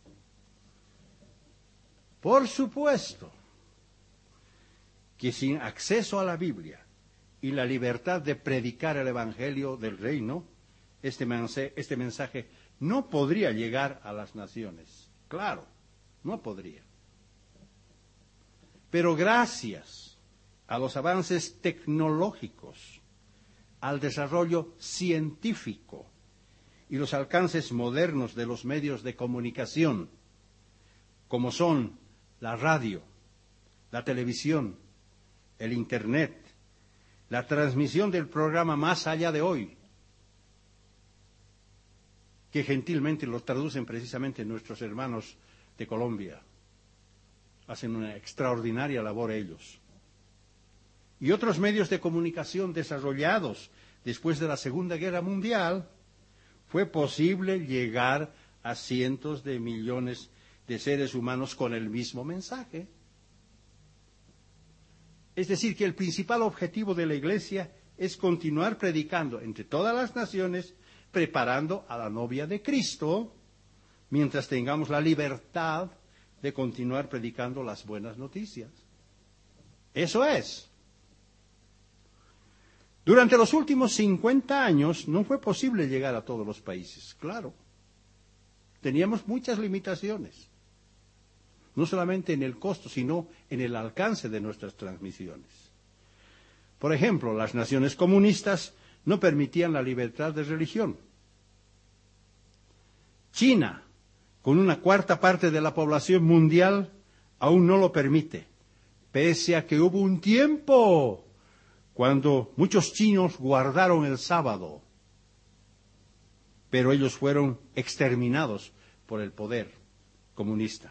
Speaker 1: Por supuesto que sin acceso a la Biblia y la libertad de predicar el Evangelio del Reino, este mensaje, este mensaje no podría llegar a las naciones. Claro, no podría. Pero gracias a los avances tecnológicos, al desarrollo científico y los alcances modernos de los medios de comunicación, como son la radio, la televisión, el Internet, la transmisión del programa Más Allá de Hoy, que gentilmente lo traducen precisamente nuestros hermanos de Colombia. Hacen una extraordinaria labor ellos. Y otros medios de comunicación desarrollados después de la Segunda Guerra Mundial, fue posible llegar a cientos de millones de seres humanos con el mismo mensaje. Es decir, que el principal objetivo de la Iglesia es continuar predicando entre todas las naciones, preparando a la novia de Cristo, mientras tengamos la libertad de continuar predicando las buenas noticias. Eso es. Durante los últimos cincuenta años no fue posible llegar a todos los países, claro. Teníamos muchas limitaciones, no solamente en el costo, sino en el alcance de nuestras transmisiones. Por ejemplo, las naciones comunistas no permitían la libertad de religión. China, con una cuarta parte de la población mundial, aún no lo permite, pese a que hubo un tiempo cuando muchos chinos guardaron el sábado, pero ellos fueron exterminados por el poder comunista.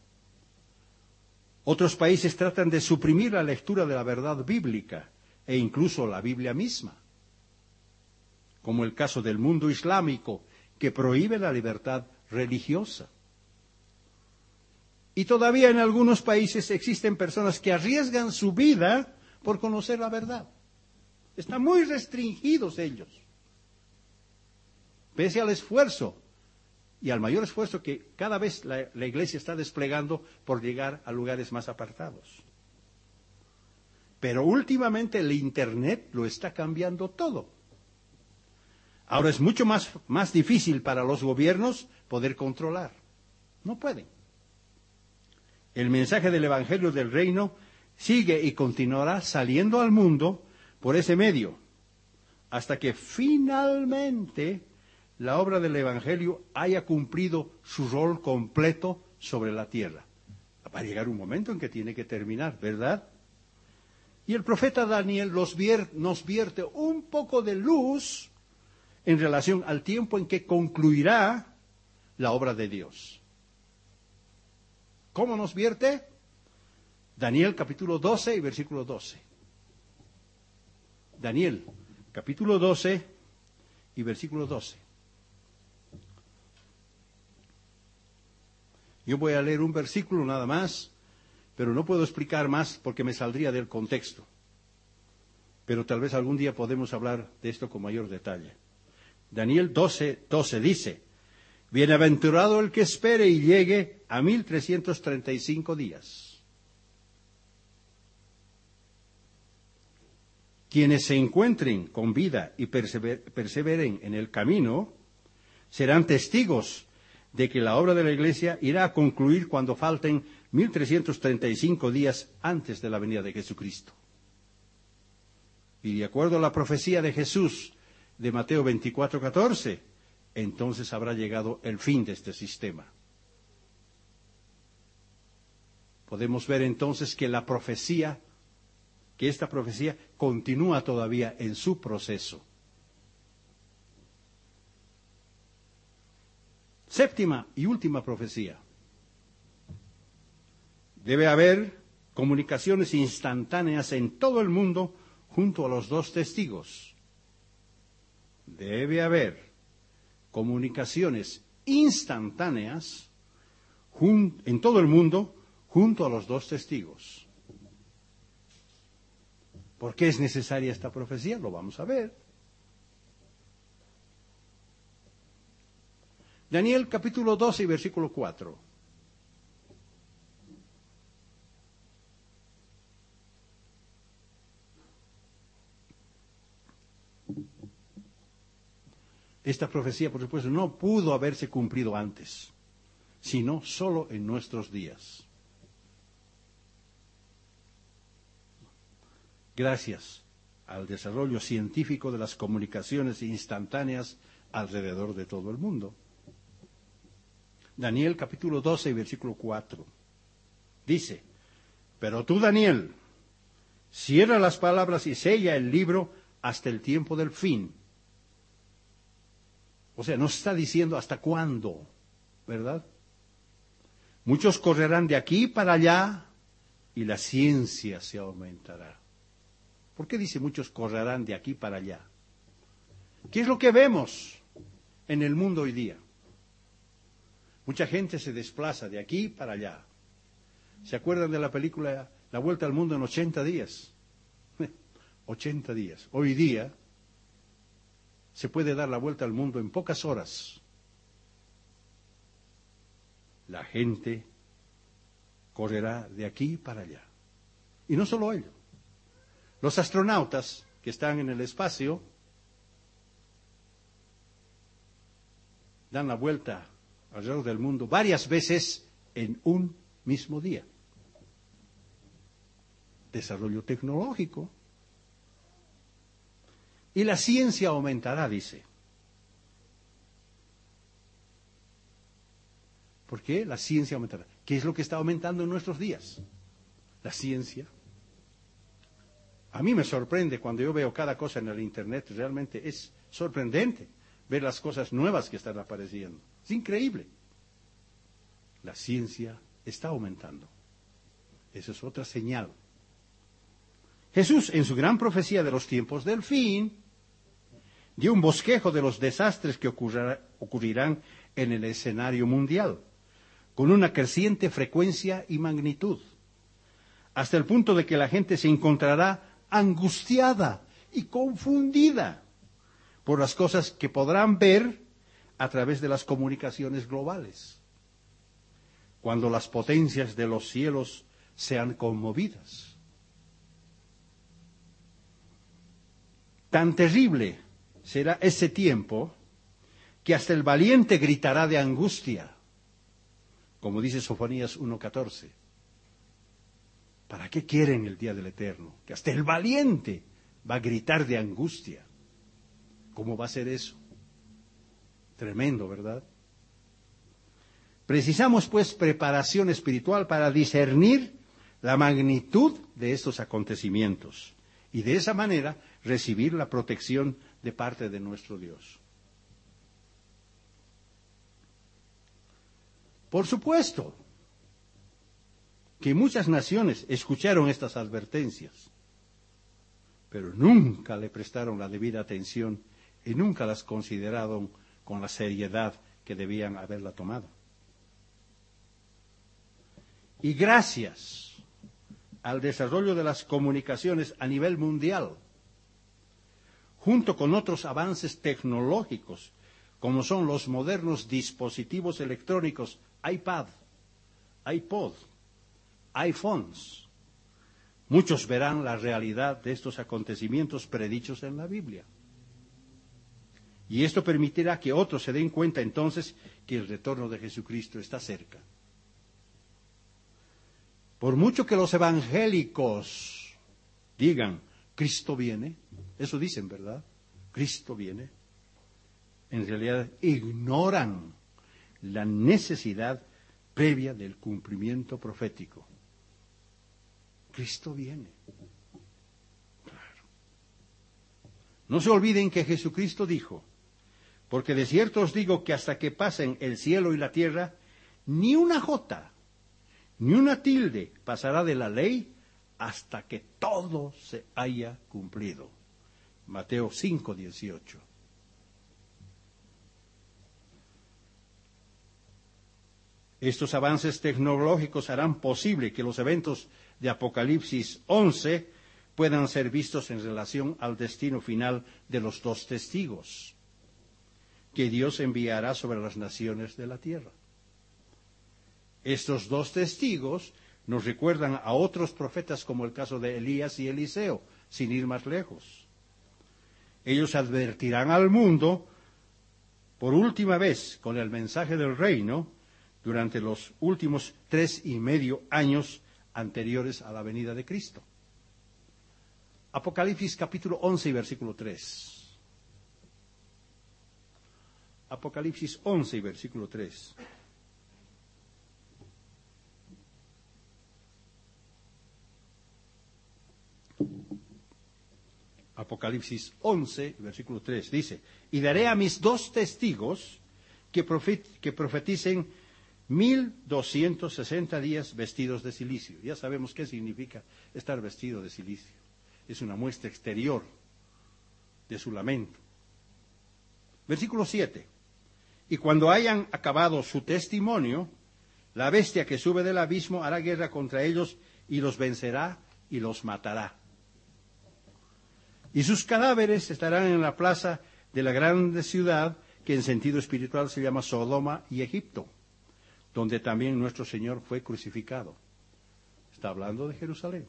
Speaker 1: Otros países tratan de suprimir la lectura de la verdad bíblica e incluso la Biblia misma, como el caso del mundo islámico, que prohíbe la libertad religiosa. Y todavía en algunos países existen personas que arriesgan su vida por conocer la verdad. Están muy restringidos ellos, pese al esfuerzo y al mayor esfuerzo que cada vez la, la Iglesia está desplegando por llegar a lugares más apartados. Pero últimamente el Internet lo está cambiando todo. Ahora es mucho más, más difícil para los gobiernos poder controlar. No pueden. El mensaje del Evangelio del Reino sigue y continuará saliendo al mundo por ese medio, hasta que finalmente la obra del Evangelio haya cumplido su rol completo sobre la tierra. Va a llegar un momento en que tiene que terminar, ¿verdad? Y el profeta Daniel los vier, nos vierte un poco de luz en relación al tiempo en que concluirá la obra de Dios. ¿Cómo nos vierte? Daniel capítulo doce y versículo doce. Daniel capítulo doce y versículo doce. Yo voy a leer un versículo nada más, pero no puedo explicar más porque me saldría del contexto. Pero tal vez algún día podemos hablar de esto con mayor detalle. Daniel doce, doce dice: bienaventurado el que espere y llegue a mil trescientos treinta y cinco días. Quienes se encuentren con vida y persever, perseveren en el camino, serán testigos de que la obra de la Iglesia irá a concluir cuando falten mil trescientos treinta y cinco días antes de la venida de Jesucristo. Y de acuerdo a la profecía de Jesús de Mateo veinticuatro, catorce, entonces habrá llegado el fin de este sistema. Podemos ver entonces que la profecía, que esta profecía continúa todavía en su proceso. Séptima y última profecía. Debe haber comunicaciones instantáneas en todo el mundo junto a los dos testigos. Debe haber comunicaciones instantáneas jun- en todo el mundo junto a los dos testigos. ¿Por qué es necesaria esta profecía? Lo vamos a ver. Daniel capítulo doce y versículo cuatro. Esta profecía, por supuesto, no pudo haberse cumplido antes, sino solo en nuestros días. Gracias al desarrollo científico de las comunicaciones instantáneas alrededor de todo el mundo. Daniel capítulo doce y versículo cuatro. Dice: pero tú, Daniel, cierra las palabras y sella el libro hasta el tiempo del fin. O sea, no está diciendo hasta cuándo, ¿verdad? Muchos correrán de aquí para allá y la ciencia se aumentará. ¿Por qué dice muchos correrán de aquí para allá? ¿Qué es lo que vemos en el mundo hoy día? Mucha gente se desplaza de aquí para allá. ¿Se acuerdan de la película La Vuelta al Mundo en ochenta días? ochenta días. Hoy día se puede dar la vuelta al mundo en pocas horas. La gente correrá de aquí para allá. Y no solo ello. Los astronautas que están en el espacio dan la vuelta alrededor del mundo varias veces en un mismo día. Desarrollo tecnológico. Y la ciencia aumentará, dice. ¿Por qué? La ciencia aumentará. ¿Qué es lo que está aumentando en nuestros días? La ciencia. A mí me sorprende cuando yo veo cada cosa en el Internet, realmente es sorprendente ver las cosas nuevas que están apareciendo. Es increíble. La ciencia está aumentando. Esa es otra señal. Jesús, en su gran profecía de los tiempos del fin, dio un bosquejo de los desastres que ocurrirá, ocurrirán en el escenario mundial, con una creciente frecuencia y magnitud, hasta el punto de que la gente se encontrará angustiada y confundida por las cosas que podrán ver a través de las comunicaciones globales, cuando las potencias de los cielos sean conmovidas. Tan terrible será ese tiempo que hasta el valiente gritará de angustia, como dice Sofonías uno catorce. ¿Para qué quieren el día del Eterno? Que hasta el valiente va a gritar de angustia. ¿Cómo va a ser eso? Tremendo, ¿verdad? Precisamos, pues, preparación espiritual para discernir la magnitud de estos acontecimientos y de esa manera recibir la protección de parte de nuestro Dios. Por supuesto que muchas naciones escucharon estas advertencias, pero nunca le prestaron la debida atención y nunca las consideraron con la seriedad que debían haberla tomado. Y gracias al desarrollo de las comunicaciones a nivel mundial, junto con otros avances tecnológicos, como son los modernos dispositivos electrónicos iPad, iPod, iPhones, muchos verán la realidad de estos acontecimientos predichos en la Biblia. Y esto permitirá que otros se den cuenta entonces que el retorno de Jesucristo está cerca. Por mucho que los evangélicos digan, Cristo viene, eso dicen, ¿verdad? Cristo viene. En realidad ignoran la necesidad previa del cumplimiento profético. Cristo viene. Claro. No se olviden que Jesucristo dijo, porque de cierto os digo que hasta que pasen el cielo y la tierra, ni una jota, ni una tilde pasará de la ley hasta que todo se haya cumplido. Mateo cinco, dieciocho. Estos avances tecnológicos harán posible que los eventos de Apocalipsis once puedan ser vistos en relación al destino final de los dos testigos que Dios enviará sobre las naciones de la tierra. Estos dos testigos nos recuerdan a otros profetas como el caso de Elías y Eliseo, sin ir más lejos. Ellos advertirán al mundo por última vez con el mensaje del reino durante los últimos tres y medio años anteriores a la venida de Cristo. Apocalipsis capítulo once y versículo tres. Apocalipsis once y versículo tres. Apocalipsis once, versículo tres, dice, y daré a mis dos testigos que, profet, que profeticen mil doscientos sesenta días vestidos de silicio. Ya sabemos qué significa estar vestido de silicio. Es una muestra exterior de su lamento. Versículo siete, y cuando hayan acabado su testimonio, la bestia que sube del abismo hará guerra contra ellos y los vencerá y los matará. Y sus cadáveres estarán en la plaza de la grande ciudad, que en sentido espiritual se llama Sodoma y Egipto, donde también nuestro Señor fue crucificado. Está hablando de Jerusalén.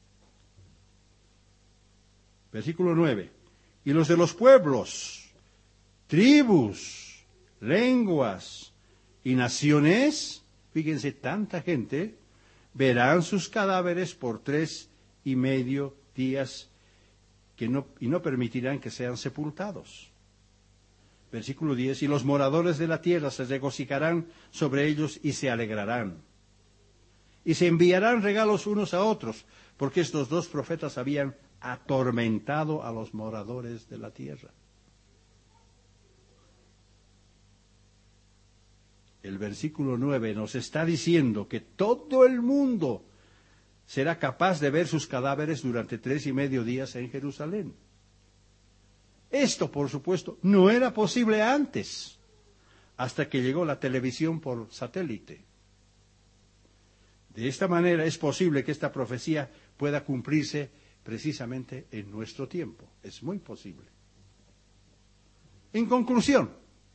Speaker 1: Versículo nueve. Y los de los pueblos, tribus, lenguas y naciones, fíjense, tanta gente, verán sus cadáveres por tres y medio días, que que no, y no permitirán que sean sepultados. Versículo diez, y los moradores de la tierra se regocijarán sobre ellos y se alegrarán. Y se enviarán regalos unos a otros, porque estos dos profetas habían atormentado a los moradores de la tierra. El versículo nueve nos está diciendo que todo el mundo será capaz de ver sus cadáveres durante tres y medio días en Jerusalén. Esto, por supuesto, no era posible antes, hasta que llegó la televisión por satélite. De esta manera es posible que esta profecía pueda cumplirse precisamente en nuestro tiempo. Es muy posible. En conclusión,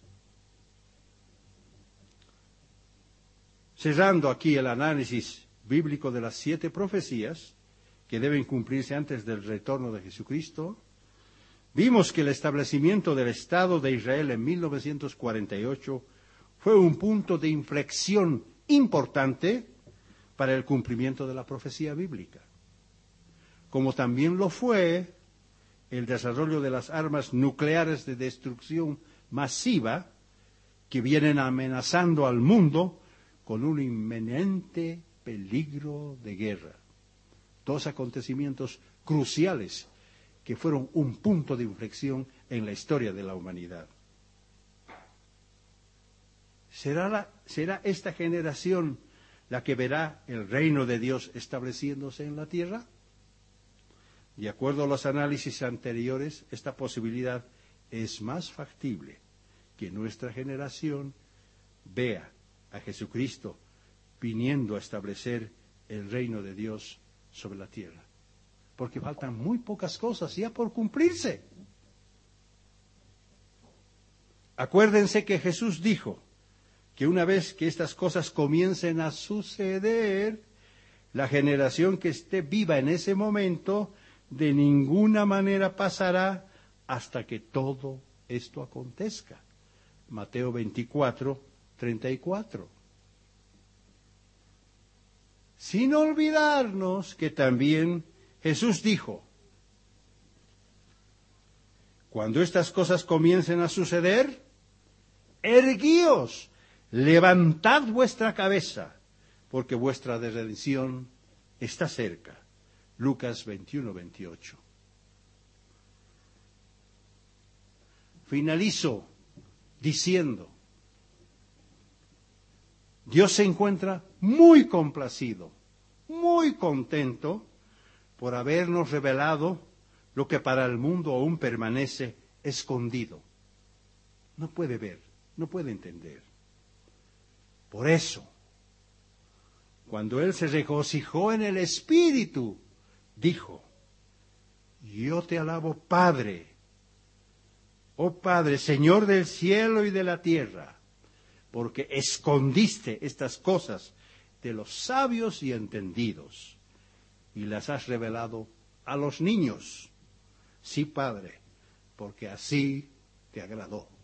Speaker 1: cerrando aquí el análisis bíblico de las siete profecías que deben cumplirse antes del retorno de Jesucristo, vimos que el establecimiento del Estado de Israel en mil novecientos cuarenta y ocho fue un punto de inflexión importante para el cumplimiento de la profecía bíblica, como también lo fue el desarrollo de las armas nucleares de destrucción masiva que vienen amenazando al mundo con un inminente peligro de guerra. Dos acontecimientos cruciales que fueron un punto de inflexión en la historia de la humanidad. ¿Será, la, será esta generación la que verá el reino de Dios estableciéndose en la tierra? De acuerdo a los análisis anteriores, esta posibilidad es más factible que nuestra generación vea a Jesucristo viniendo a establecer el reino de Dios sobre la tierra. Porque faltan muy pocas cosas ya por cumplirse. Acuérdense que Jesús dijo que una vez que estas cosas comiencen a suceder, la generación que esté viva en ese momento de ninguna manera pasará hasta que todo esto acontezca. Mateo veinticuatro, treinta y cuatro. Sin olvidarnos que también Jesús dijo, cuando estas cosas comiencen a suceder, erguíos, levantad vuestra cabeza, porque vuestra redención está cerca. Lucas veintiuno, veintiocho. Finalizo diciendo, Dios se encuentra muy complacido, muy contento por habernos revelado lo que para el mundo aún permanece escondido. No puede ver, no puede entender. Por eso, cuando Él se regocijó en el Espíritu, dijo, yo te alabo, Padre, oh Padre, Señor del cielo y de la tierra, porque escondiste estas cosas de los sabios y entendidos y las has revelado a los niños. Sí, Padre, porque así te agradó.